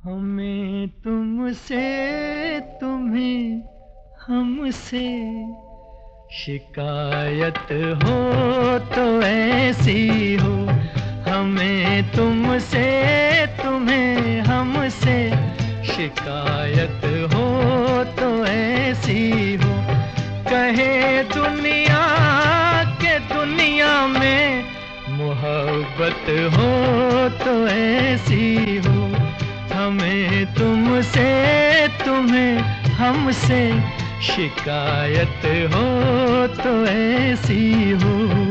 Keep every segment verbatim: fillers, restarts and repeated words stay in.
हमें तुमसे तुम्हें हमसे शिकायत हो तो ऐसी हो। हमें तुमसे तुम्हें हमसे शिकायत हो तो ऐसी हो। कहे दुनिया के दुनिया में मोहब्बत हो तो ऐसी हो। हमें तुमसे तुम्हें हमसे शिकायत हो तो ऐसी हो।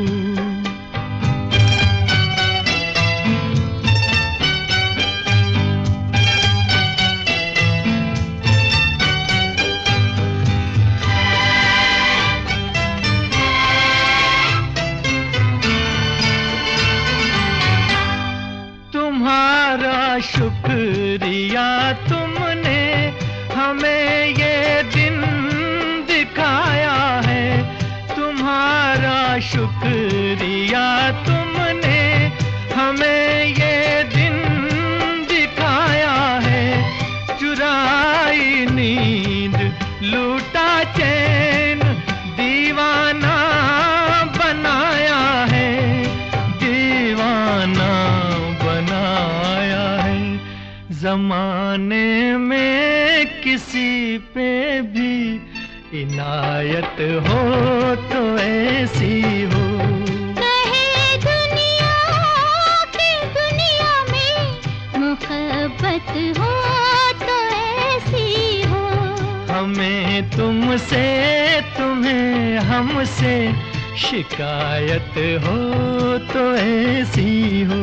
तुम्हारा शुक्रिया तुमने हमें ये दिन दिखाया है। तुम्हारा शुक्रिया तुमने हमें ये दिन दिखाया है। चुराई नींद लूटा चैन दीवाना बनाया है। दीवाना बनाया है। ज़माने में किसी पे भी इनायत हो तो ऐसी हो। कहे दुनिया की दुनिया में मोहब्बत हो तो ऐसी हो। हमें तुमसे तुम्हें हमसे शिकायत हो तो ऐसी हो।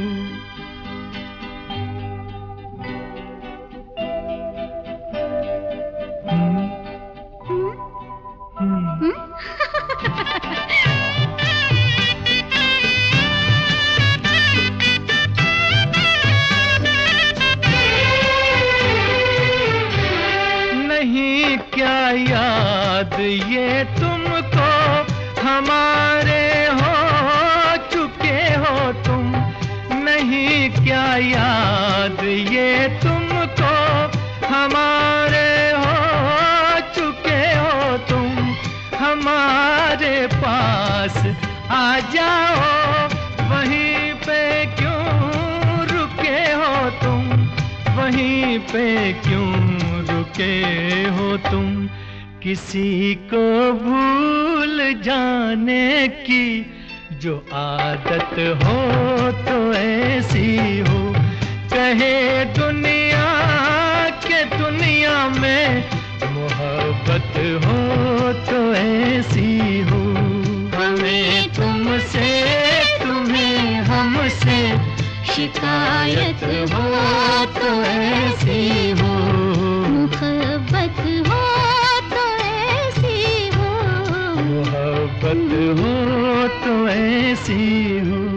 नहीं क्या याद ये तुमको हमारे हो चुके हो तुम। नहीं क्या याद ये तुमको हमारे हो चुके हो तुम। हमारे पास आ जाओ वहीं पे क्यों रुके हो तुम। वहीं पे क्यों रुके हो तुम। किसी को भूल जाने की जो आदत हो तो ऐसी हो। कहे दुनिया के दुनिया में मोहब्बत हो तो ऐसी हो। हमें तुमसे तुम्हें हमसे शिकायत हो तो ऐसी हो। मोहब्बत हो तो ऐसी हो। मोहब्बत हो तो ऐसी हो।